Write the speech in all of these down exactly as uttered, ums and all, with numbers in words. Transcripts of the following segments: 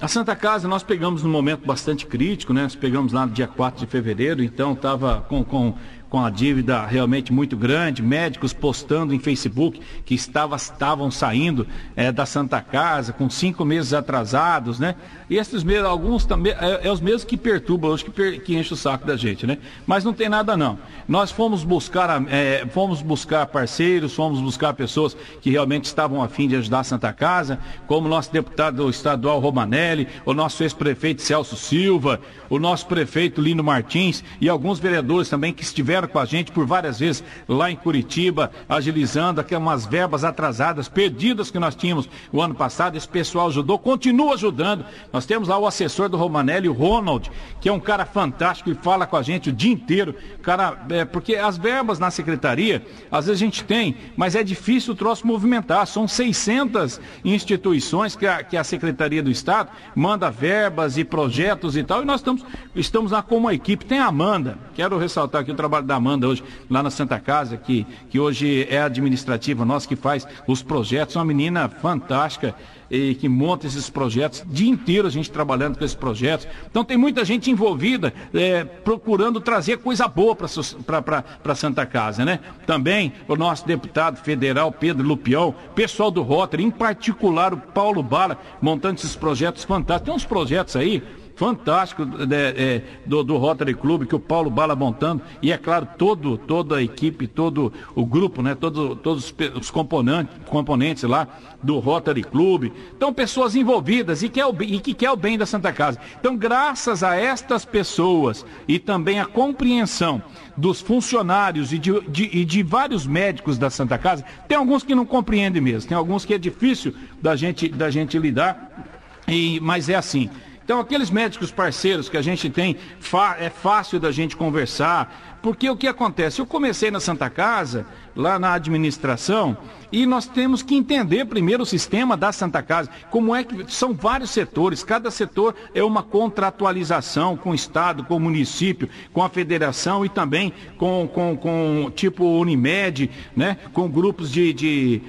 a Santa Casa nós pegamos num momento bastante crítico, né? Nós pegamos lá no dia quatro de fevereiro, então estava com, com, com a dívida realmente muito grande, médicos postando em Facebook que estava, estavam saindo é, da Santa Casa com cinco meses atrasados, né? E esses mesmos, alguns também, é, é os mesmos que perturbam hoje, que, per, que enchem o saco da gente, né? Mas não tem nada não. Nós fomos buscar, é, fomos buscar parceiros, fomos buscar pessoas que realmente estavam a fim de ajudar a Santa Casa, como o nosso deputado estadual Romanelli, o nosso ex-prefeito Celso Silva, o nosso prefeito Lino Martins e alguns vereadores também que estiveram com a gente por várias vezes lá em Curitiba, agilizando aquelas verbas atrasadas, perdidas que nós tínhamos o ano passado. Esse pessoal ajudou, continua ajudando. Nós temos lá o assessor do Romanelli, o Ronald, que é um cara fantástico e fala com a gente o dia inteiro. Cara, é, porque as verbas na secretaria, às vezes a gente tem, mas é difícil o troço movimentar. São seiscentas instituições que a, que a Secretaria do Estado manda verbas e projetos e tal, e nós estamos, estamos lá com uma equipe. Tem a Amanda, quero ressaltar aqui o trabalho da Amanda hoje, lá na Santa Casa, que, que hoje é administrativa nossa, que faz os projetos, uma menina fantástica, e que monta esses projetos, o dia inteiro a gente trabalhando com esses projetos. Então tem muita gente envolvida, é, procurando trazer coisa boa para Santa Casa, né? Também o nosso deputado federal Pedro Lupião, pessoal do Rotary, em particular o Paulo Bala, montando esses projetos fantásticos. Tem uns projetos aí fantástico é, é, do, do Rotary Club, que o Paulo Bala montando, e é claro, todo, toda a equipe, todo o grupo, né, todo, todos os componentes, componentes lá do Rotary Club. Então, pessoas envolvidas e, quer o, e que quer o bem da Santa Casa. Então, graças a estas pessoas e também a compreensão dos funcionários e de, de, e de vários médicos da Santa Casa, tem alguns que não compreendem mesmo, tem alguns que é difícil da gente, da gente lidar, e, mas é assim. Então, aqueles médicos parceiros que a gente tem, é fácil da gente conversar, porque o que acontece? Eu comecei na Santa Casa, lá na administração, e nós temos que entender primeiro o sistema da Santa Casa, como é que são vários setores, cada setor é uma contratualização com o Estado, com o município, com a federação e também com, com, com tipo Unimed, né? Com grupos de... de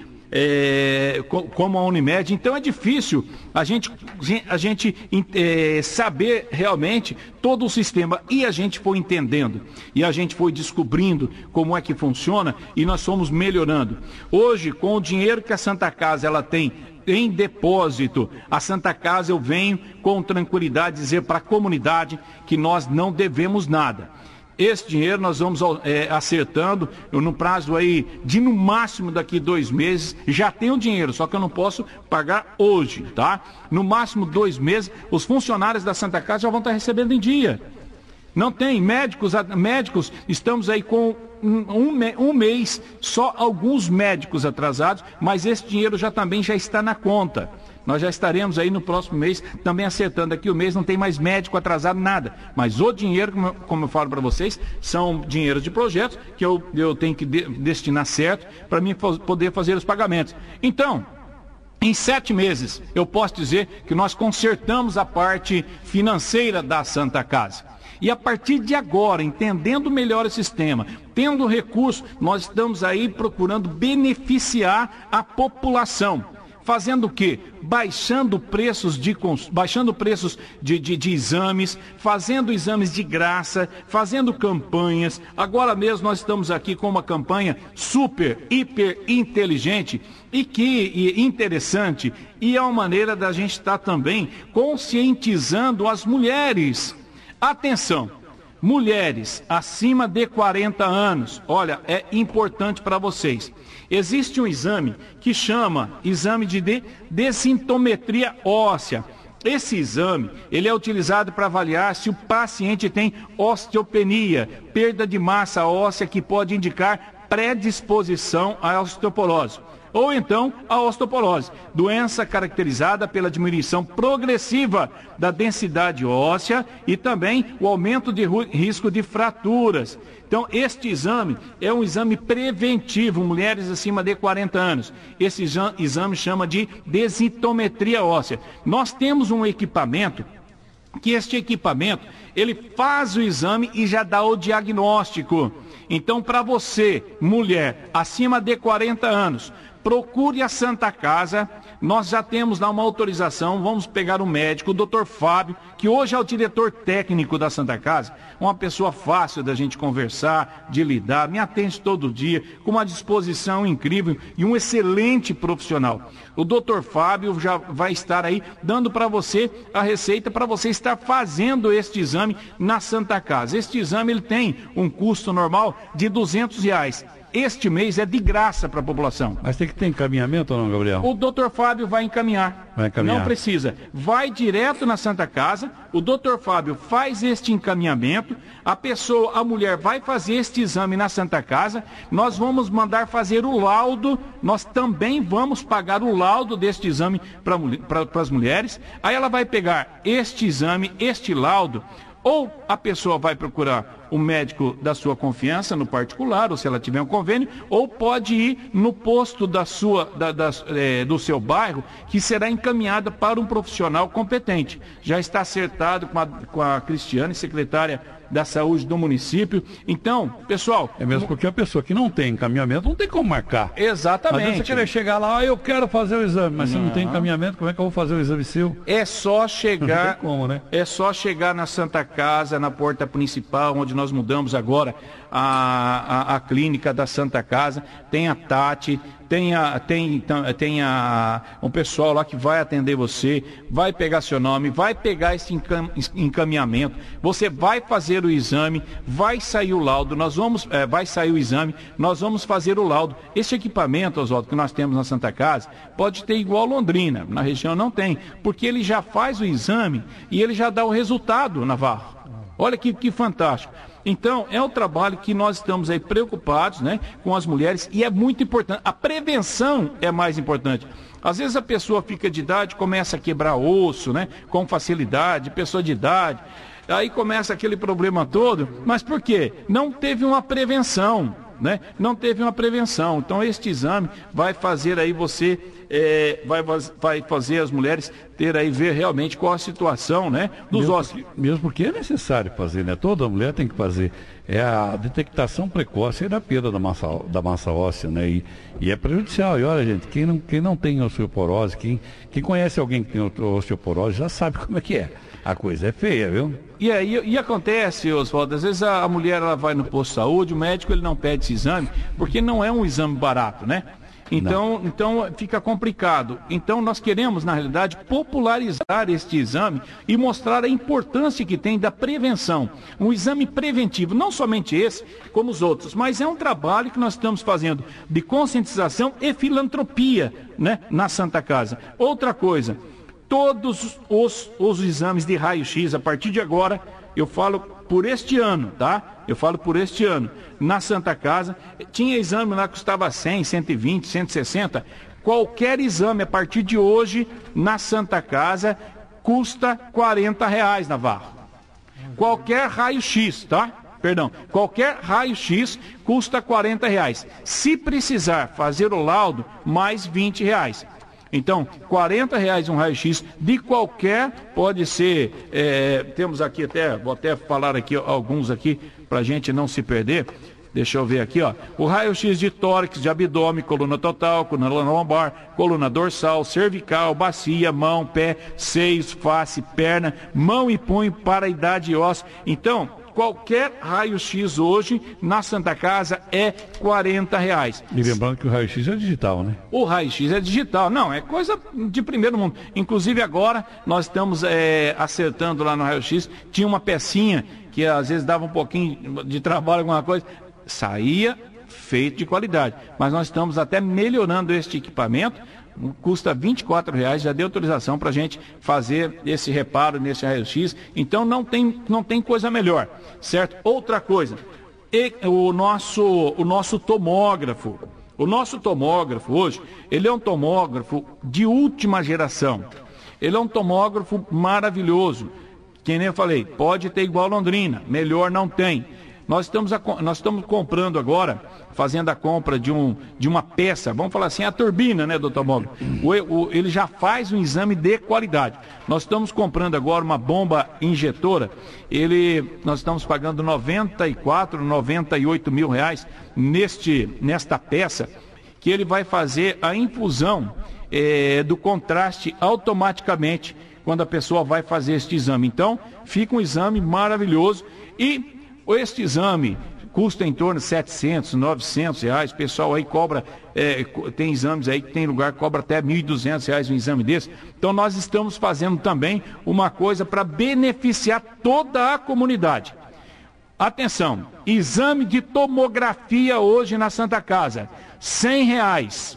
É, como a Unimed. Então é difícil a gente, a gente é, saber realmente todo o sistema, e a gente foi entendendo e a gente foi descobrindo como é que funciona, e nós fomos melhorando. Hoje, com o dinheiro que a Santa Casa ela tem em depósito, a Santa Casa, eu venho com tranquilidade dizer para a comunidade que nós não devemos nada. Esse dinheiro nós vamos é, acertando no prazo aí de no máximo daqui dois meses, já tenho dinheiro, só que eu não posso pagar hoje, tá? No máximo dois meses, os funcionários da Santa Casa já vão estar recebendo em dia. Não tem médicos, médicos, estamos aí com um, um mês, só alguns médicos atrasados, mas esse dinheiro já também já está na conta. Nós já estaremos aí no próximo mês também acertando. Aqui o mês não tem mais médico atrasado, nada. Mas o dinheiro, como eu, como eu falo para vocês, são dinheiros de projetos que eu, eu tenho que de, destinar certo para mim poder fazer os pagamentos. Então, em sete meses, eu posso dizer que nós consertamos a parte financeira da Santa Casa. E a partir de agora, entendendo melhor o sistema, tendo recurso, nós estamos aí procurando beneficiar a população. Fazendo o quê? Baixando preços de, baixando preços de, de, de exames, fazendo exames de graça, fazendo campanhas. Agora mesmo nós estamos aqui com uma campanha super, hiper inteligente e que e interessante, e é uma maneira da gente estar também conscientizando as mulheres. Atenção! Mulheres acima de quarenta anos, olha, é importante para vocês. Existe um exame que chama exame de densitometria óssea. Esse exame, ele é utilizado para avaliar se o paciente tem osteopenia, perda de massa óssea, que pode indicar predisposição à osteoporose. Ou então a osteoporose, doença caracterizada pela diminuição progressiva da densidade óssea e também o aumento de risco de fraturas. Então, este exame é um exame preventivo, mulheres acima de quarenta anos. Esse exame chama de densitometria óssea. Nós temos um equipamento, que este equipamento, ele faz o exame e já dá o diagnóstico. Então, para você, mulher acima de quarenta anos, procure a Santa Casa nós já temos lá uma autorização, vamos pegar um médico, o doutor Fábio, que hoje é o diretor técnico da Santa Casa, uma pessoa fácil da gente conversar, de lidar, me atende todo dia, com uma disposição incrível e um excelente profissional. O doutor Fábio já vai estar aí dando para você a receita para você estar fazendo este exame na Santa Casa. Este exame ele tem um custo normal de duzentos reais. Este mês é de graça para a população. Mas tem que ter encaminhamento ou não, Gabriel? O doutor Fábio vai encaminhar. Vai encaminhar. Não precisa. Vai direto na Santa Casa, o doutor Fábio faz este encaminhamento, a pessoa, a mulher vai fazer este exame na Santa Casa, nós vamos mandar fazer o laudo, nós também vamos pagar o laudo deste exame para pra, as mulheres, aí ela vai pegar este exame, este laudo, ou a pessoa vai procurar o médico da sua confiança no particular, ou se ela tiver um convênio, ou pode ir no posto da sua, da, da, é, do seu bairro, que será encaminhada para um profissional competente. Já está acertado com a, com a Cristiane, secretária da Saúde do município. Então, pessoal... É mesmo porque a pessoa que não tem encaminhamento não tem como marcar. Exatamente. Mas você querer chegar lá, ah, eu quero fazer o exame, mas não. Se não tem encaminhamento, como é que eu vou fazer o exame seu? É só chegar... Não tem como, né? É só chegar na Santa Casa, na porta principal, onde nós mudamos agora a, a, a clínica da Santa Casa. Tem a Tati, tem, a, tem, tem a, um pessoal lá que vai atender você, vai pegar seu nome, vai pegar esse encam, encaminhamento, você vai fazer o exame, vai sair o laudo, nós vamos, é, vai sair o exame, nós vamos fazer o laudo. Esse equipamento, Oswaldo, que nós temos na Santa Casa, pode ter igual Londrina, na região não tem, porque ele já faz o exame e ele já dá o resultado, Navarro. Olha que, que fantástico. Então, é um trabalho que nós estamos aí preocupados, né, com as mulheres, e é muito importante. A prevenção é mais importante. Às vezes a pessoa fica de idade, começa a quebrar osso, né, com facilidade, pessoa de idade, aí começa aquele problema todo, mas por quê? Não teve uma prevenção, né? Não teve uma prevenção. Então, este exame vai fazer aí você, é, vai, vai fazer as mulheres ter aí, ver realmente qual a situação, né, dos ossos. Mesmo porque é necessário fazer, né? Toda mulher tem que fazer. É a detectação precoce da perda da massa, da massa óssea, né? E, e é prejudicial. E olha, gente, quem não, quem não tem osteoporose, quem, quem conhece alguém que tem osteoporose, já sabe como é que é. A coisa é feia, viu? E aí, e acontece, Oswaldo, às vezes a, a mulher ela vai no posto de saúde, o médico ele não pede esse exame, porque não é um exame barato, né? Então, então fica complicado. Então nós queremos, na realidade, popularizar este exame e mostrar a importância que tem da prevenção. Um exame preventivo, não somente esse, como os outros, mas é um trabalho que nós estamos fazendo de conscientização e filantropia, né, na Santa Casa. Outra coisa, todos os, os exames de raio-x, a partir de agora, eu falo por este ano, tá? Eu falo por este ano. Na Santa Casa, tinha exame lá que custava cem, cento e vinte, cento e sessenta. Qualquer exame, a partir de hoje, na Santa Casa, custa quarenta reais, Navarro. Qualquer raio-x, tá? Perdão, qualquer raio-x custa quarenta reais. Se precisar fazer o laudo, mais vinte reais. Então, quarenta reais um raio-x de qualquer, pode ser, é, temos aqui até, vou até falar aqui alguns aqui, para a gente não se perder. Deixa eu ver aqui, ó. O raio-x de tórax, de abdômen, coluna total, coluna lombar, coluna dorsal, cervical, bacia, mão, pé, seios, face, perna, mão e punho para a idade óssea. Então, qualquer raio-x hoje na Santa Casa é quarenta reais. E lembrando que o raio-x é digital, né? O raio-x é digital. Não, é coisa de primeiro mundo. Inclusive agora nós estamos é, acertando lá no raio-x. Tinha uma pecinha que às vezes dava um pouquinho de trabalho, alguma coisa. Saía feito de qualidade. Mas nós estamos até melhorando este equipamento. Custa vinte e quatro reais, já deu autorização para a gente fazer esse reparo nesse raio-x. Então não tem, não tem coisa melhor, certo? Outra coisa, e, o, nosso, o nosso tomógrafo. O nosso tomógrafo hoje, ele é um tomógrafo de última geração. Ele é um tomógrafo maravilhoso. Que nem eu falei, pode ter igual Londrina, melhor não tem. Nós estamos, a, nós estamos comprando agora, fazendo a compra de, um, de uma peça, vamos falar assim, a turbina, né, doutor Móvel? O, o, ele já faz um exame de qualidade. Nós estamos comprando agora uma bomba injetora, ele, nós estamos pagando noventa e quatro, noventa e oito mil reais neste, nesta peça, que ele vai fazer a infusão é, do contraste automaticamente quando a pessoa vai fazer este exame. Então, fica um exame maravilhoso e este exame custa em torno de setecentos, novecentos reais. O pessoal aí cobra, é, tem exames aí que tem lugar que cobra até mil e duzentos reais um exame desse. Então nós estamos fazendo também uma coisa para beneficiar toda a comunidade. Atenção, exame de tomografia hoje na Santa Casa, cem reais.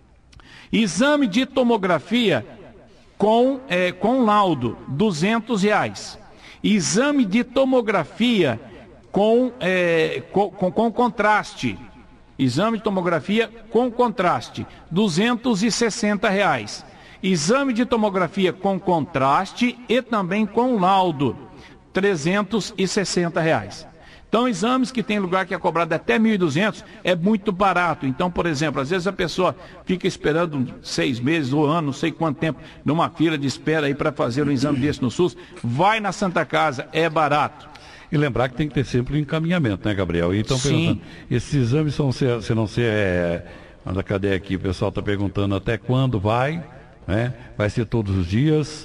Exame de tomografia com, é, com laudo, duzentos reais. Exame de tomografia Com, é, com, com, com contraste, exame de tomografia com contraste, duzentos e sessenta reais. Exame de tomografia com contraste e também com laudo, trezentos e sessenta reais. Então, exames que tem lugar que é cobrado até mil e duzentos é muito barato. Então, por exemplo, às vezes a pessoa fica esperando seis meses ou ano, não sei quanto tempo, numa fila de espera aí para fazer um exame desse no SUS. Vai na Santa Casa, é barato. E lembrar que tem que ter sempre um encaminhamento, né, Gabriel? Então, Sim. perguntando, esses exames são, se, se não ser, é, anda, cadê aqui? O pessoal está perguntando até quando vai, né? Vai ser todos os dias?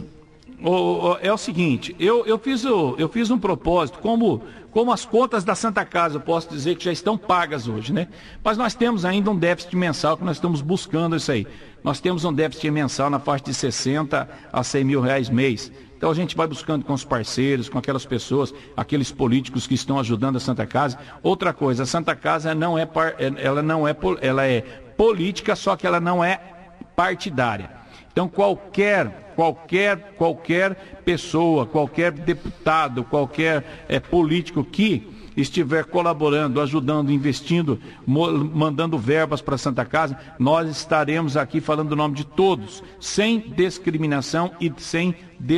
O, o, é o seguinte, eu, eu, fiz o, eu fiz um propósito, como, como as contas da Santa Casa, eu posso dizer que já estão pagas hoje, né? Mas nós temos ainda um déficit mensal que nós estamos buscando isso aí. Nós temos um déficit mensal na faixa de sessenta a cem mil reais mês. Então a gente vai buscando com os parceiros, com aquelas pessoas, aqueles políticos que estão ajudando a Santa Casa. Outra coisa, a Santa Casa não é, par, ela não é, ela é política, só que ela não é partidária. Então qualquer, qualquer, qualquer pessoa, qualquer deputado, qualquer é, político que estiver colaborando, ajudando, investindo, mandando verbas para a Santa Casa, nós estaremos aqui falando o nome de todos, sem discriminação e sem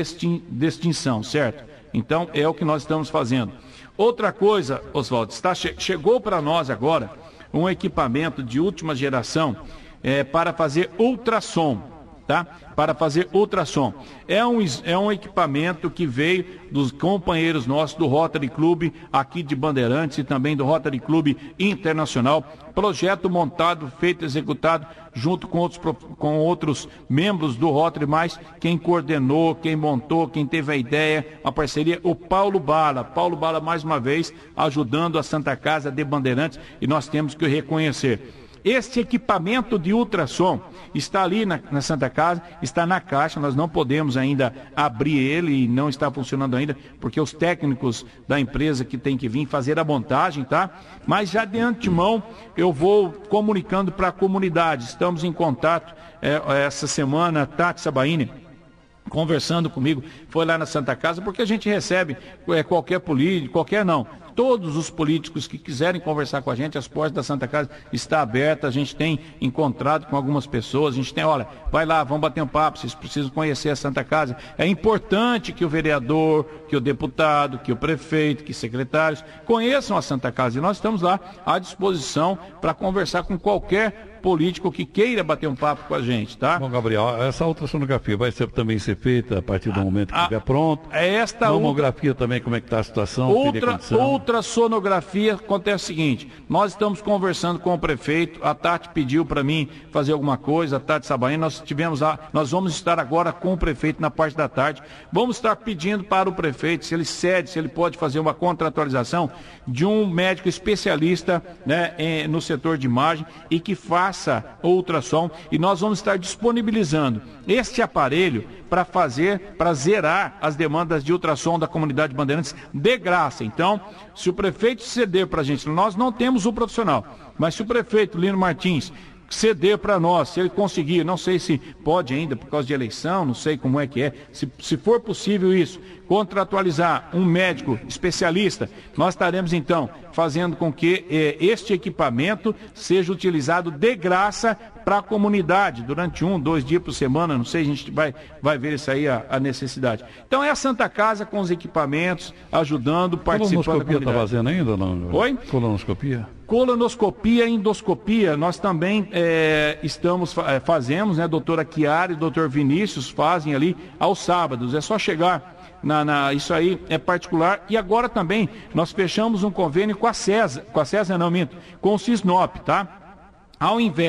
distinção, certo? Então, é o que nós estamos fazendo. Outra coisa, Oswaldo, está, chegou para nós agora um equipamento de última geração é, para fazer ultrassom. Tá? Para fazer ultrassom. É um, é um equipamento que veio dos companheiros nossos do Rotary Club aqui de Bandeirantes e também do Rotary Club Internacional. Projeto montado, feito, executado junto com outros, com outros membros do Rotary, mas quem coordenou, quem montou, quem teve a ideia, a parceria, o Paulo Bala. Paulo Bala, mais uma vez, ajudando a Santa Casa de Bandeirantes, e nós temos que reconhecer. Este equipamento de ultrassom está ali na, na Santa Casa, está na caixa, nós não podemos ainda abrir ele e não está funcionando ainda, porque os técnicos da empresa que tem que vir fazer a montagem, tá? Mas já de antemão eu vou comunicando para a comunidade, estamos em contato é, essa semana, Tati Sabaini, conversando comigo, foi lá na Santa Casa, porque a gente recebe é, qualquer político, qualquer não, todos os políticos que quiserem conversar com a gente, as portas da Santa Casa estão abertas, a gente tem encontrado com algumas pessoas, a gente tem, olha, vai lá, vamos bater um papo, vocês precisam conhecer a Santa Casa. É importante que o vereador, que o deputado, que o prefeito, que secretários conheçam a Santa Casa, e nós estamos lá à disposição para conversar com qualquer político que queira bater um papo com a gente, tá? Bom, Gabriel, essa ultrassonografia vai ser, também ser feita a partir do momento que a, estiver pronto? Esta mamografia ultra, também, como é que está a situação? Ultra, ultrassonografia, acontece o seguinte, nós estamos conversando com o prefeito, a Tati pediu para mim fazer alguma coisa, a Tati Sabaini, nós tivemos lá, nós vamos estar agora com o prefeito na parte da tarde, vamos estar pedindo para o prefeito se ele cede, se ele pode fazer uma contratualização de um médico especialista, né, em, no setor de imagem e que faça Faça ultrassom, e nós vamos estar disponibilizando este aparelho para fazer, para zerar as demandas de ultrassom da comunidade Bandeirantes de graça. Então, se o prefeito ceder para a gente, nós não temos o profissional, mas se o prefeito Lino Martins ceder para nós, se ele conseguir, não sei se pode ainda por causa de eleição, não sei como é que é, se, se for possível isso, contratualizar um médico especialista, nós estaremos então fazendo com que eh, este equipamento seja utilizado de graça para a comunidade, durante um, dois dias por semana, não sei, a gente vai, vai ver isso aí, a, a necessidade. Então é a Santa Casa com os equipamentos, ajudando, participando da comunidade. Colonoscopia está fazendo ainda ou não? Oi? Colonoscopia? Colonoscopia e endoscopia, nós também é, estamos, é, fazemos, né, doutora Chiara e doutor Vinícius fazem ali aos sábados, é só chegar, na, na, isso aí é particular, e agora também nós fechamos um convênio com a César, com a César não, minto, com o Cisnop, tá? Ao invés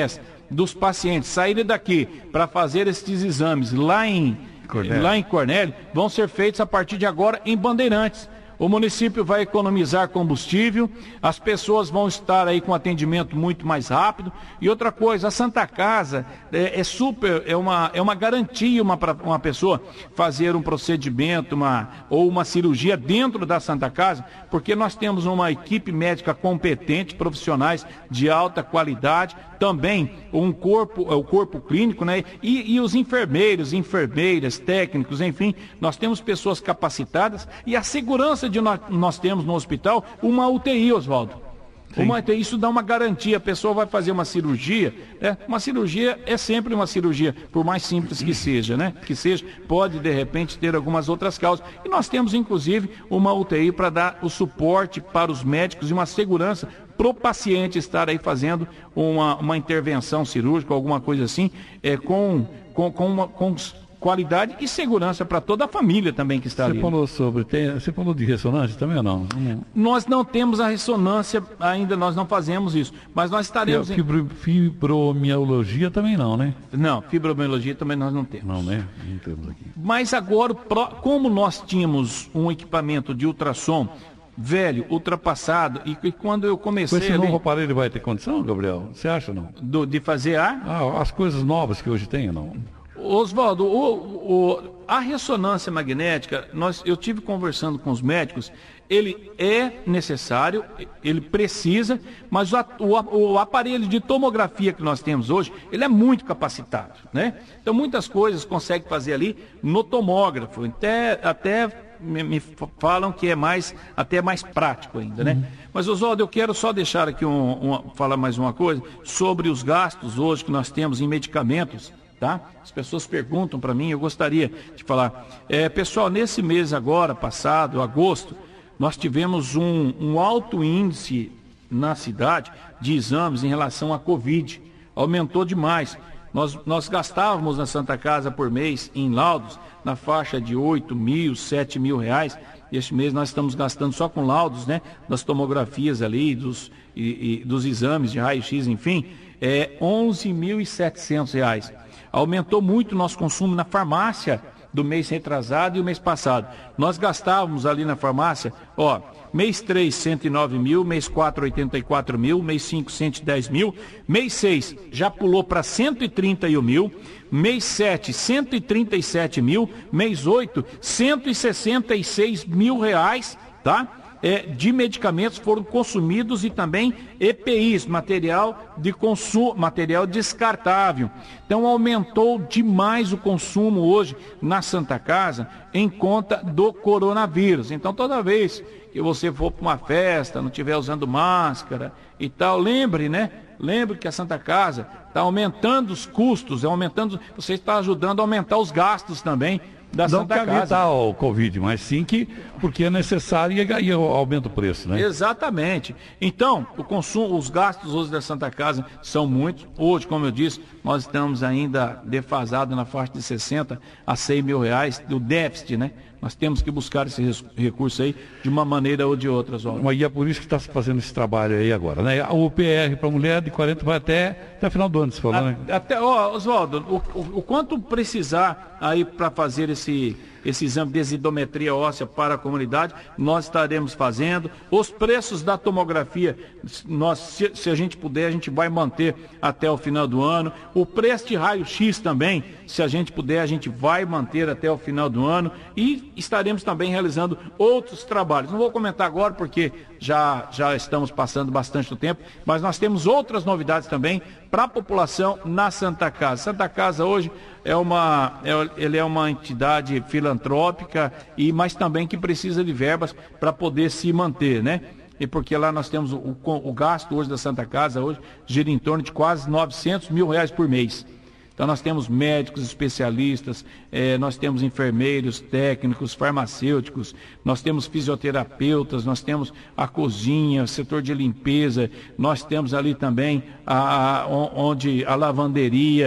dos pacientes saírem daqui para fazer esses exames lá em Cornélio. lá em Cornélio, vão ser feitos a partir de agora em Bandeirantes. O município vai economizar combustível, as pessoas vão estar aí com atendimento muito mais rápido. E outra coisa, a Santa Casa é, é super, é uma, é uma garantia para uma, uma pessoa fazer um procedimento uma, ou uma cirurgia dentro da Santa Casa, porque nós temos uma equipe médica competente, profissionais de alta qualidade, também um corpo, o corpo clínico, né? E, e os enfermeiros, enfermeiras, técnicos, enfim, nós temos pessoas capacitadas e a segurança de nós, nós temos no hospital uma U T I, Oswaldo. Uma U T I, isso dá uma garantia, a pessoa vai fazer uma cirurgia, né? Uma cirurgia é sempre uma cirurgia, por mais simples que seja, né? Que seja, pode de repente ter algumas outras causas. E nós temos inclusive uma U T I para dar o suporte para os médicos e uma segurança para o paciente estar aí fazendo uma, uma intervenção cirúrgica, alguma coisa assim, é, com, com, com, uma, com qualidade e segurança para toda a família também que está você ali. Falou sobre, tem, você falou de ressonância também ou não? não? Nós não temos a ressonância ainda, nós não fazemos isso, mas nós estaremos... E a fibro, fibromialgia também não, né? Não, fibromialgia também nós não temos. Não, né? Não temos aqui. Mas agora, como nós tínhamos um equipamento de ultrassom velho, ultrapassado, e, e quando eu comecei... Com esse ali, novo aparelho vai ter condição, Gabriel? Você acha ou não? Do, de fazer a... Ah, as coisas novas que hoje tem ou não? Oswaldo, o, o, a ressonância magnética, nós, eu tive conversando com os médicos, ele é necessário, ele precisa, mas o, o, o aparelho de tomografia que nós temos hoje, ele é muito capacitado, né? Então muitas coisas consegue fazer ali no tomógrafo, até, até me, me falam que é mais, até mais prático ainda, né? Uhum. Mas, Oswaldo, eu quero só deixar aqui, um, um, falar mais uma coisa, sobre os gastos hoje que nós temos em medicamentos. Tá? As pessoas perguntam para mim, eu gostaria de falar. É, pessoal, nesse mês agora, passado, agosto, nós tivemos um, um alto índice na cidade de exames em relação à Covid. Aumentou demais. Nós, nós gastávamos na Santa Casa por mês em laudos na faixa de oito mil, sete mil reais. Este mês nós estamos gastando só com laudos, né? Das tomografias ali, dos, e, e, dos exames de raio-x, enfim, é onze mil e setecentos reais. Aumentou muito o nosso consumo na farmácia do mês retrasado e o mês passado. Nós gastávamos ali na farmácia, ó, mês três, cento e nove mil, mês quatro, oitenta e quatro mil, mês cinco, cento e dez mil, mês seis já pulou para cento e trinta e um mil, mês sete, cento e trinta e sete mil, mês oito, cento e sessenta e seis mil reais, tá? É, de medicamentos foram consumidos e também E P Is, material de consumo, material descartável. Então aumentou demais o consumo hoje na Santa Casa em conta do coronavírus. Então toda vez que você for para uma festa, não estiver usando máscara e tal, lembre, né? Lembre que a Santa Casa está aumentando os custos, é aumentando, você está ajudando a aumentar os gastos também da não Santa Casa. Não evitar o Covid, mas sim que porque é necessário e, e aumenta o preço, né? Exatamente. Então, o consumo, os gastos hoje da Santa Casa são muitos. Hoje, como eu disse, nós estamos ainda defasados na faixa de sessenta a cem mil reais do déficit, né? Nós temos que buscar esse recurso aí de uma maneira ou de outra, Oswaldo. E é por isso que está se fazendo esse trabalho aí agora, né? O P R para mulher de quarenta vai até, até final do ano, você falou, a, né? Até, ó, Oswaldo, o, o, o quanto precisar aí para fazer esse, esse exame de desidometria óssea para a comunidade, nós estaremos fazendo. Os preços da tomografia, nós, se, se a gente puder, a gente vai manter até o final do ano. O preço de raio-x também, se a gente puder, a gente vai manter até o final do ano. E estaremos também realizando outros trabalhos. Não vou comentar agora porque já, já estamos passando bastante do tempo, mas nós temos outras novidades também para a população na Santa Casa. Santa Casa hoje é uma, é, ele é uma entidade filantrópica, e, mas também que precisa de verbas para poder se manter, né? E porque lá nós temos o, o, o gasto hoje da Santa Casa, hoje gira em torno de quase novecentos mil reais por mês. Então nós temos médicos especialistas, eh, nós temos enfermeiros, técnicos, farmacêuticos, nós temos fisioterapeutas, nós temos a cozinha, o setor de limpeza, nós temos ali também a, a, onde a lavanderia.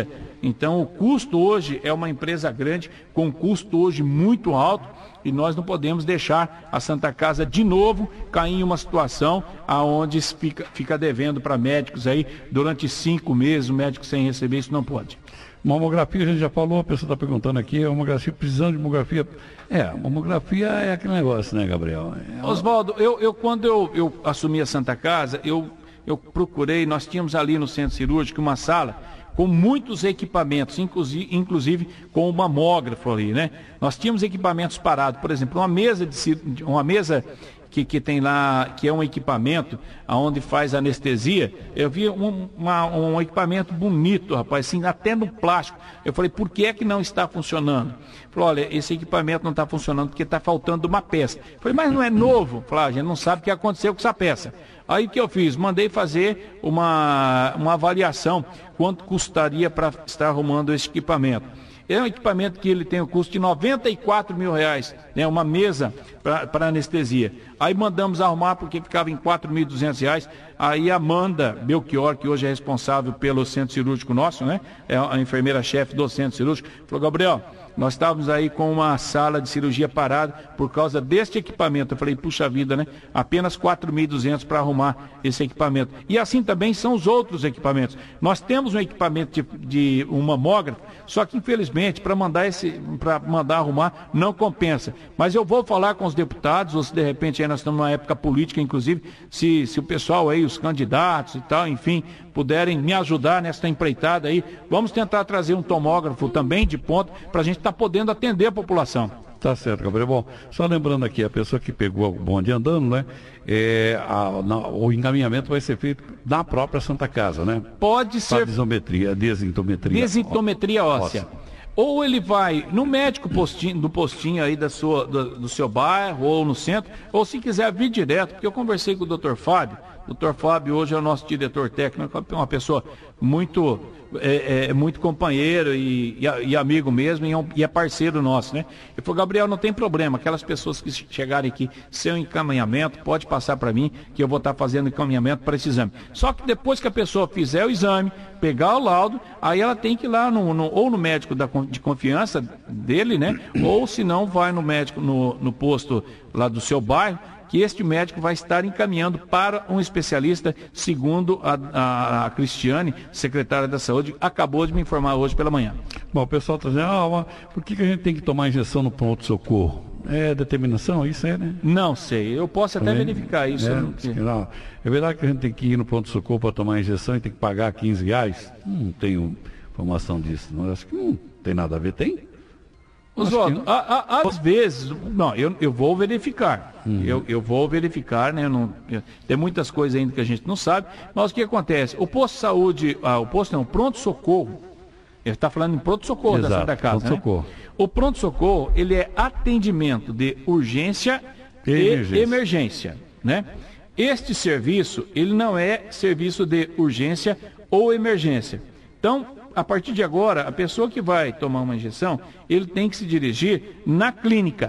Então o custo hoje é uma empresa grande, com custo hoje muito alto, e nós não podemos deixar a Santa Casa de novo cair em uma situação aonde fica, fica devendo para médicos aí durante cinco meses, o médico sem receber, isso não pode. Mamografia, a gente já falou, a pessoa está perguntando aqui, a mamografia, precisando de mamografia. É, a mamografia é aquele negócio, né, Gabriel? É... Oswaldo, eu, eu, quando eu, eu assumi a Santa Casa, eu, eu procurei, nós tínhamos ali no centro cirúrgico uma sala com muitos equipamentos, inclusive, inclusive com o mamógrafo ali, né? Nós tínhamos equipamentos parados, por exemplo, uma mesa de uma mesa que, que tem lá, que é um equipamento onde faz anestesia. Eu vi um, uma, um equipamento bonito, rapaz, assim, até no plástico. Eu falei, por que é que não está funcionando? Falei, olha, esse equipamento não está funcionando porque está faltando uma peça. Eu falei, mas não é novo? Falei, ah, a gente não sabe o que aconteceu com essa peça. Aí o que eu fiz? Mandei fazer uma, uma avaliação, quanto custaria para estar arrumando esse equipamento. É um equipamento que ele tem o custo de noventa e quatro mil reais, né? Uma mesa para anestesia. Aí mandamos arrumar porque ficava em quatro mil e duzentos reais. Aí a Amanda Belchior, que hoje é responsável pelo centro cirúrgico nosso, né? É a enfermeira-chefe do centro cirúrgico, falou, Gabriel, nós estávamos aí com uma sala de cirurgia parada por causa deste equipamento. Eu falei, puxa vida, né? Apenas quatro mil e duzentos para arrumar esse equipamento. E assim também são os outros equipamentos. Nós temos um equipamento de, de um mamógrafo, só que infelizmente para mandar esse, para mandar arrumar não compensa. Mas eu vou falar com os deputados, ou se de repente aí nós estamos numa época política, inclusive, se, se o pessoal aí, os candidatos e tal, enfim, puderem me ajudar nessa empreitada aí, vamos tentar trazer um tomógrafo também de ponta para a gente estar tá podendo atender a população. Tá certo, Gabriel. Bom, só lembrando aqui, a pessoa que pegou o bonde andando, né? É, a, na, o encaminhamento vai ser feito na própria Santa Casa, né? Pode ser. Para desintometria, desintometria. Desintometria óssea. óssea. Ou ele vai no médico postinho, do postinho aí da sua, do, do seu bairro ou no centro, ou se quiser vir direto, porque eu conversei com o doutor Fábio. O doutor Fábio hoje é o nosso diretor técnico, é uma pessoa muito, é, é, muito companheiro e, e, e amigo mesmo, e é, um, e é parceiro nosso, né? Ele falou, Gabriel, não tem problema, aquelas pessoas que chegarem aqui sem encaminhamento, pode passar para mim, que eu vou estar fazendo encaminhamento para esse exame. Só que depois que a pessoa fizer o exame, pegar o laudo, aí ela tem que ir lá no, no, ou no médico da, de confiança dele, né? Ou se não, vai no médico, no, no posto lá do seu bairro, que este médico vai estar encaminhando para um especialista, segundo a, a, a Cristiane, secretária da Saúde, acabou de me informar hoje pela manhã. Bom, o pessoal está dizendo, ah, por que, que a gente tem que tomar injeção no pronto-socorro? É determinação? Isso é, né? Não sei, eu posso até Também, verificar isso. É, não... Não. É verdade que a gente tem que ir no pronto-socorro para tomar injeção e tem que pagar quinze reais? Não tenho informação disso. Não, acho que não tem nada a ver, tem? Oswaldo, às vezes, não, eu, eu vou verificar, uhum. eu, eu vou verificar, né, não, tem muitas coisas ainda que a gente não sabe, mas o que acontece? O posto de saúde, ah, o posto não, o pronto-socorro, ele está falando em pronto-socorro da Santa Casa, pronto-socorro. Né? O pronto-socorro, ele é atendimento de urgência e, e emergência. emergência, né? Este serviço, ele não é serviço de urgência ou emergência. Então, a partir de agora, a pessoa que vai tomar uma injeção, ele tem que se dirigir na clínica.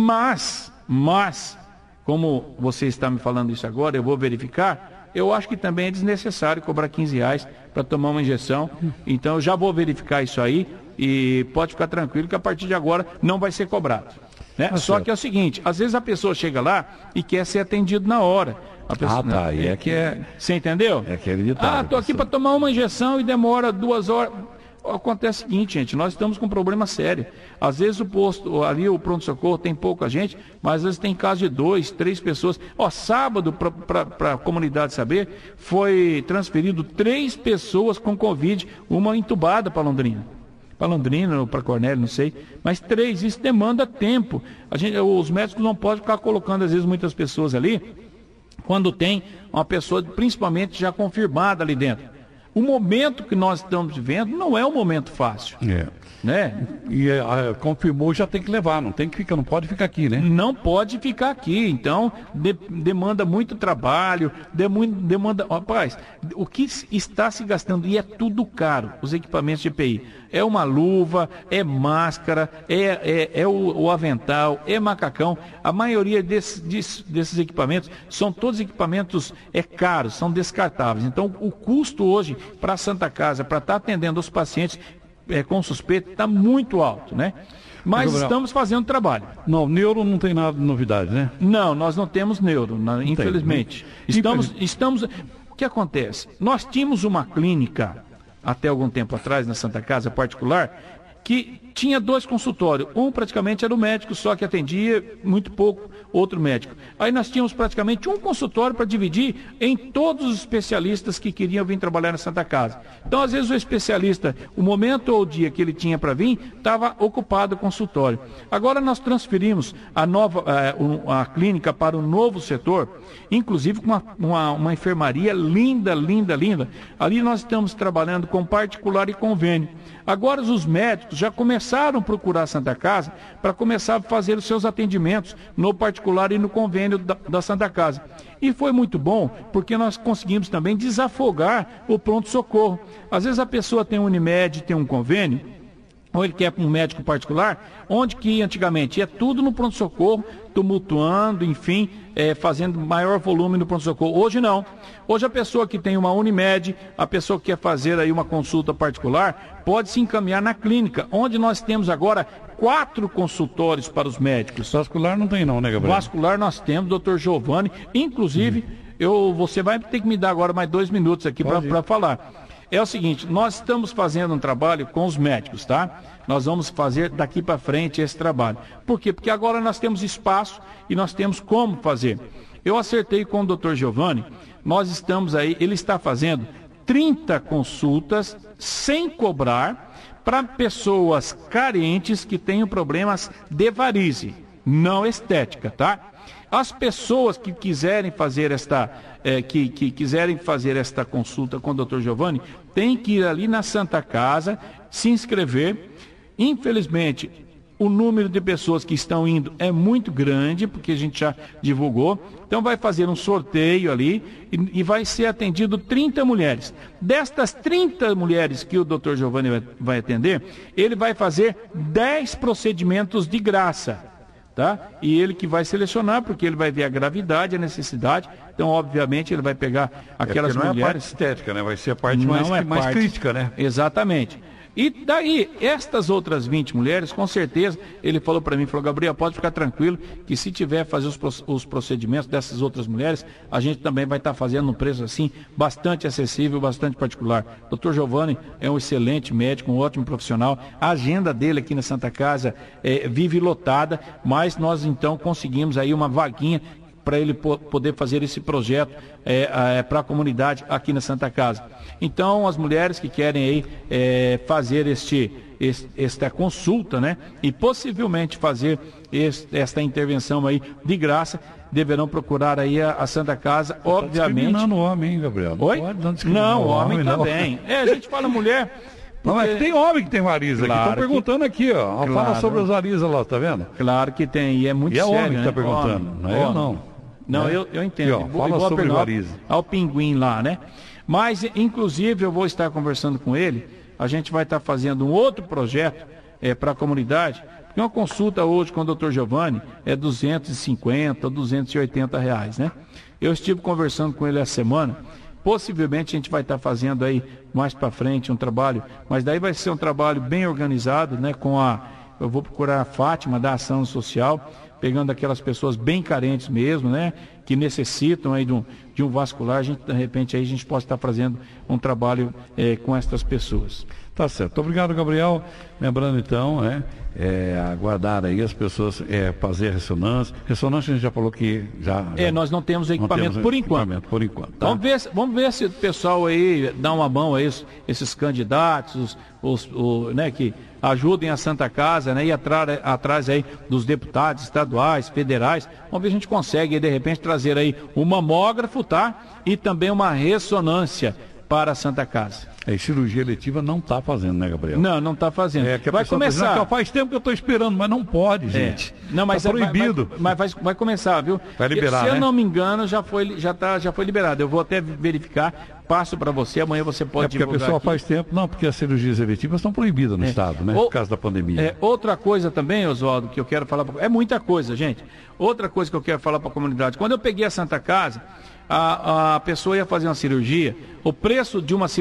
Mas, mas, como você está me falando isso agora, eu vou verificar, eu acho que também é desnecessário cobrar quinze reais para tomar uma injeção. Então, eu já vou verificar isso aí e pode ficar tranquilo que a partir de agora não vai ser cobrado. Né? Tá Só certo. Que é o seguinte, às vezes a pessoa chega lá e quer ser atendido na hora. A pessoa, ah, tá. E é, é que é. Você entendeu? É aquele ditado. Ah, tô aqui para tomar uma injeção e demora duas horas. Acontece o seguinte, gente, nós estamos com um problema sério. Às vezes o posto, ali o pronto-socorro tem pouca gente, mas às vezes tem caso de dois, três pessoas. Ó, sábado, para a comunidade saber, foi transferido três pessoas com Covid, uma entubada para Londrina. Para Londrina ou para Cornélio, não sei, mas três, isso demanda tempo. A gente, os médicos não podem ficar colocando, às vezes, muitas pessoas ali, quando tem uma pessoa, principalmente, já confirmada ali dentro. O momento que nós estamos vivendo não é um momento fácil. É. Né? E a, confirmou, já tem que levar, não tem que ficar, não pode ficar aqui, né? Não pode ficar aqui, então de, demanda muito trabalho, demanda, demanda, rapaz, o que está se gastando, e é tudo caro, os equipamentos de E P I, é uma luva, é máscara, é, é, é o, o avental, é macacão, a maioria desse, desse, desses equipamentos são todos equipamentos é, caros, são descartáveis, então o custo hoje para a Santa Casa, para estar atendendo os pacientes, é, com suspeita está muito alto, né? Mas estamos fazendo trabalho. Não, neuro não tem nada de novidade, né? Não, nós não temos neuro, não, infelizmente. Tem. Estamos, estamos... O que acontece? Nós tínhamos uma clínica, até algum tempo atrás, na Santa Casa particular, que tinha dois consultórios. Um praticamente era o médico, só que atendia muito pouco outro médico. Aí nós tínhamos praticamente um consultório para dividir em todos os especialistas que queriam vir trabalhar na Santa Casa. Então, às vezes, o especialista, o momento ou o dia que ele tinha para vir, estava ocupado o consultório. Agora nós transferimos a, nova, a, a clínica para o novo setor, inclusive com uma, uma, uma enfermaria linda, linda, linda. Ali nós estamos trabalhando com particular e convênio. Agora os médicos já começaram a procurar a Santa Casa para começar a fazer os seus atendimentos no particular e no convênio da, da Santa Casa. E foi muito bom, porque nós conseguimos também desafogar o pronto-socorro. Às vezes a pessoa tem um Unimed, tem um convênio, ou ele quer um médico particular, onde que antigamente ia tudo no pronto-socorro, tumultuando, enfim, é, fazendo maior volume no pronto-socorro. Hoje não. Hoje a pessoa que tem uma Unimed, a pessoa que quer fazer aí uma consulta particular, pode se encaminhar na clínica, onde nós temos agora quatro consultórios para os médicos. Vascular não tem não, né, Gabriel? Vascular nós temos, doutor Giovanni, inclusive, hum. eu, você vai ter que me dar agora mais dois minutos aqui para falar. É o seguinte, nós estamos fazendo um trabalho com os médicos, tá? Nós vamos fazer daqui para frente esse trabalho. Por quê? Porque agora nós temos espaço e nós temos como fazer. Eu acertei com o doutor Giovanni, nós estamos aí, ele está fazendo trinta consultas sem cobrar para pessoas carentes que tenham problemas de varize, não estética, tá? As pessoas que quiserem fazer esta, eh, que, que quiserem fazer esta consulta com o doutor Giovanni, tem que ir ali na Santa Casa, se inscrever. Infelizmente, o número de pessoas que estão indo é muito grande, porque a gente já divulgou. Então vai fazer um sorteio ali e, e vai ser atendido trinta mulheres. Destas trinta mulheres que o doutor Giovanni vai, vai atender, ele vai fazer dez procedimentos de graça. Tá? E ele que vai selecionar, porque ele vai ver a gravidade, a necessidade. Então, obviamente, ele vai pegar aquelas é não mulheres... Não é a parte estética, né? Vai ser a parte não mais, é mais parte... crítica, né? Exatamente. E daí, estas outras vinte mulheres, com certeza, ele falou para mim, falou, Gabriel, pode ficar tranquilo, que se tiver fazer os, os procedimentos dessas outras mulheres, a gente também vai estar tá fazendo um preço assim, bastante acessível, bastante particular. doutor Giovanni é um excelente médico, um ótimo profissional, a agenda dele aqui na Santa Casa é, vive lotada, mas nós então conseguimos aí uma vaguinha para ele poder fazer esse projeto é, é, para a comunidade aqui na Santa Casa. Então, as mulheres que querem aí é, fazer este, este, esta consulta, né, e possivelmente fazer este, esta intervenção aí de graça, deverão procurar aí a, a Santa Casa, Você obviamente. Tá discriminando o homem, hein, Gabriel? Não Oi? Pode, não, não o homem, homem também. Não. É, a gente fala mulher. Porque... Não, mas tem homem que tem varize claro aqui. Estão perguntando que... aqui, ó. Claro. Fala sobre as varizes lá, tá vendo? Claro que tem, e é muito e sério, é homem né? que está perguntando, homem, não é homem. eu não. Não, né? eu, eu entendo. Aqui, ó, fala igual sobre varize. Ao pinguim lá, né? Mas, inclusive, eu vou estar conversando com ele, a gente vai estar fazendo um outro projeto é, para a comunidade, porque uma consulta hoje com o doutor Giovanni é duzentos e cinquenta, duzentos e oitenta reais, né? Eu estive conversando com ele essa semana, possivelmente a gente vai estar fazendo aí mais para frente um trabalho, mas daí vai ser um trabalho bem organizado, né? Com a, eu vou procurar a Fátima da Ação Social, pegando aquelas pessoas bem carentes mesmo, né? Que necessitam aí de um, de um vascular, a gente, de repente aí a gente pode estar fazendo um trabalho é, com essas pessoas. Tá certo. Obrigado, Gabriel. Lembrando então, né, é, aguardar aí as pessoas é, fazer ressonância. Ressonância a gente já falou que já. já é, nós não temos equipamento não temos por equipamento enquanto. Por enquanto. Tá? Vamos, ver, vamos ver se o pessoal aí dá uma mão a esses, esses candidatos, os, os, o, né, que ajudem a Santa Casa, né, e atrás, atrás aí dos deputados estaduais, federais. Vamos ver se a gente consegue de repente trazer aí um mamógrafo, tá? E também uma ressonância para a Santa Casa. É, cirurgia eletiva não está fazendo, né, Gabriel? Não, não está fazendo. É, que a vai começar. Tá dizendo, faz tempo que eu estou esperando, mas não pode, gente. É. Não, mas tá é, proibido. Vai, vai, mas vai, vai começar, viu? Vai liberar, Se eu né? não me engano, já foi, já tá, já foi liberado. Eu vou até verificar, passo para você, amanhã você pode é porque divulgar a pessoa aqui. faz tempo, não, porque as cirurgias eletivas estão proibidas no é. estado, né? O, por causa da pandemia. É, outra coisa também, Oswaldo, que eu quero falar, pra, é muita coisa, gente. Outra coisa que eu quero falar para a comunidade. Quando eu peguei a Santa Casa, a, a pessoa ia fazer uma cirurgia, o preço de uma cirurgia na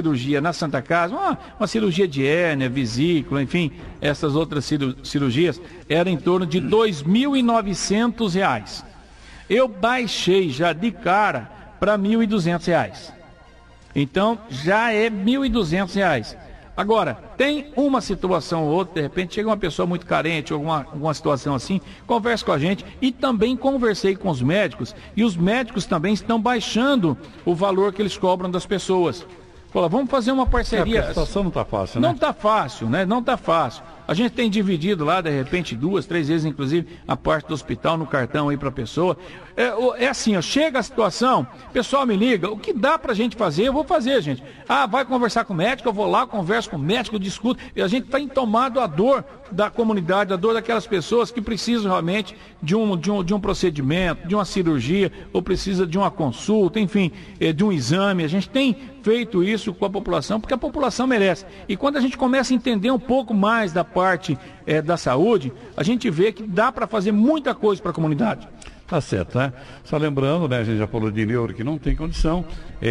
na Santa Casa, uma, uma cirurgia de hérnia, vesícula, enfim, essas outras cirurgias, era em torno de dois mil e novecentos reais. Eu baixei já de cara para mil e duzentos reais. Então, já é mil e duzentos reais. Agora, tem uma situação ou outra, de repente chega uma pessoa muito carente, alguma, alguma situação assim, conversa com a gente, e também conversei com os médicos, e os médicos também estão baixando o valor que eles cobram das pessoas. Fala, vamos fazer uma parceria. É, a situação não está fácil, né? Não está fácil, né? Não está fácil. A gente tem dividido lá, de repente, duas, três vezes, inclusive, a parte do hospital no cartão aí para a pessoa. É, é assim, ó, chega a situação, o pessoal me liga, o que dá para a gente fazer, eu vou fazer, gente. Ah, vai conversar com o médico, eu vou lá, converso com o médico, discuto. E a gente está entomado a dor da comunidade, a dor daquelas pessoas que precisam realmente de um, de um, de um procedimento, de uma cirurgia, ou precisa de uma consulta, enfim, de um exame. A gente tem feito isso com a população, porque a população merece. E quando a gente começa a entender um pouco mais da parte é, da saúde, a gente vê que dá para fazer muita coisa para a comunidade. Tá certo, né? Só lembrando, né, a gente já falou de neuro que não tem condição,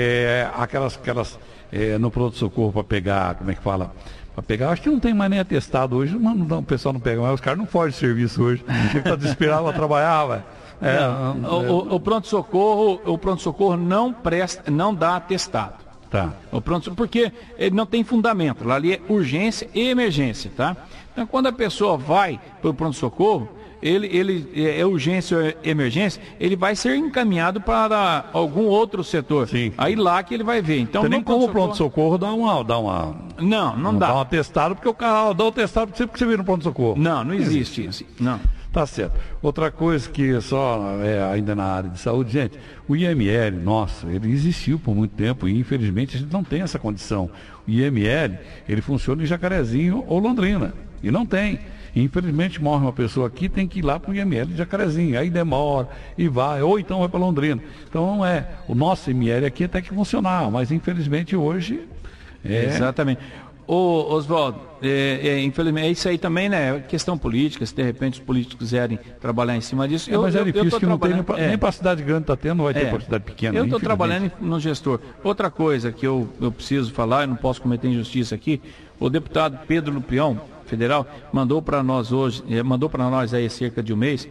é, aquelas, aquelas é, no pronto-socorro para pegar, como é que fala? Para pegar, acho que não tem mais nem atestado hoje, mas não, o pessoal não pega mais, os caras não fogem de serviço hoje, tem que estar desesperado para trabalhar, velho. É, não, é, o, o pronto-socorro, o pronto-socorro não presta, não dá atestado. Tá. O pronto, porque ele não tem fundamento, lá ali é urgência e emergência, tá? Então quando a pessoa vai para o pronto-socorro, ele, ele é urgência ou emergência, ele vai ser encaminhado para algum outro setor. Sim. Aí lá que ele vai ver. Então tem nem como o pronto-socorro dá uma, dá uma. Não, não, não dá. Dá um atestado, porque o cara dá um atestado porque você vira no pronto-socorro. Não, não existe isso. Não. Tá certo. Outra coisa que só é, ainda na área de saúde, gente, o I M L, nossa, ele existiu por muito tempo e infelizmente a gente não tem essa condição. O I M L, ele funciona em Jacarezinho ou Londrina, e não tem. E, infelizmente morre uma pessoa aqui, tem que ir lá para o I M L de Jacarezinho, aí demora e vai, ou então vai para Londrina. Então não é, o nosso I M L aqui até que funcionar, mas infelizmente hoje é... Exatamente. Ô, Oswaldo, é, é, infelizmente, é isso aí também, né? Questão política, se de repente os políticos quiserem trabalhar em cima disso. É, mas é difícil que não tem nem para é. a cidade grande está tendo, não vai ter é. para a cidade pequena. Eu estou trabalhando no gestor. Outra coisa que eu, eu preciso falar, eu não posso cometer injustiça aqui, o deputado Pedro Lupião, federal, mandou para nós hoje, mandou para nós aí cerca de um mês,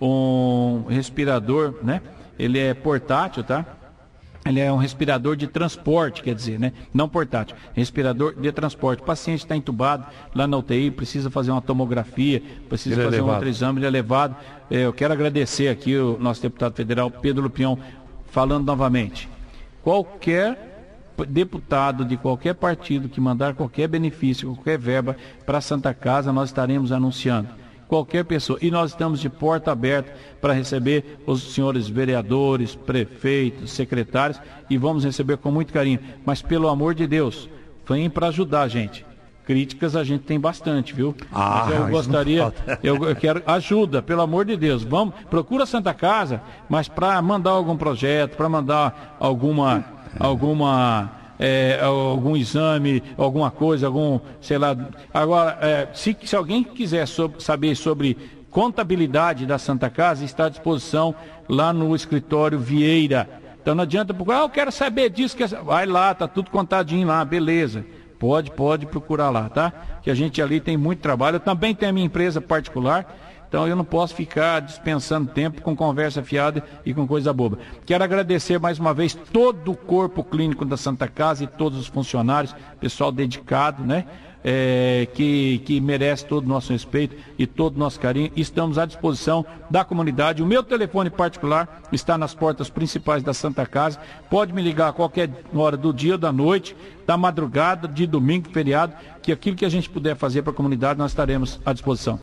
um respirador, né? Ele é portátil, tá? Ele é um respirador de transporte, quer dizer, né? Não portátil, respirador de transporte. O paciente está entubado lá na U T I, precisa fazer uma tomografia, precisa ele fazer é um outro exame, ele é levado. É, eu quero agradecer aqui o nosso deputado federal, Pedro Lupião, falando novamente. Qualquer deputado de qualquer partido que mandar qualquer benefício, qualquer verba para a Santa Casa, nós estaremos anunciando. Qualquer pessoa. E nós estamos de porta aberta para receber os senhores vereadores, prefeitos, secretários, e vamos receber com muito carinho. Mas pelo amor de Deus, venham para ajudar a gente. Críticas a gente tem bastante, viu? Ah, mas eu gostaria, eu, eu quero ajuda, pelo amor de Deus. Vamos, procura a Santa Casa, mas para mandar algum projeto, para mandar alguma, alguma É, algum exame, alguma coisa, algum, sei lá. Agora, é, se, se alguém quiser sobre, saber sobre contabilidade da Santa Casa, está à disposição lá no escritório Vieira. Então não adianta procurar, ah, eu quero saber disso, quer... vai lá, tá tudo contadinho lá, beleza. Pode, pode procurar lá, tá? Que a gente ali tem muito trabalho. Eu também tenho a minha empresa particular. Então eu não posso ficar dispensando tempo com conversa fiada e com coisa boba. Quero agradecer mais uma vez todo o corpo clínico da Santa Casa e todos os funcionários, pessoal dedicado, né? É, que, que merece todo o nosso respeito e todo o nosso carinho. Estamos à disposição da comunidade. O meu telefone particular está nas portas principais da Santa Casa. Pode me ligar a qualquer hora do dia ou da noite, da madrugada, de domingo, feriado, que aquilo que a gente puder fazer para a comunidade nós estaremos à disposição.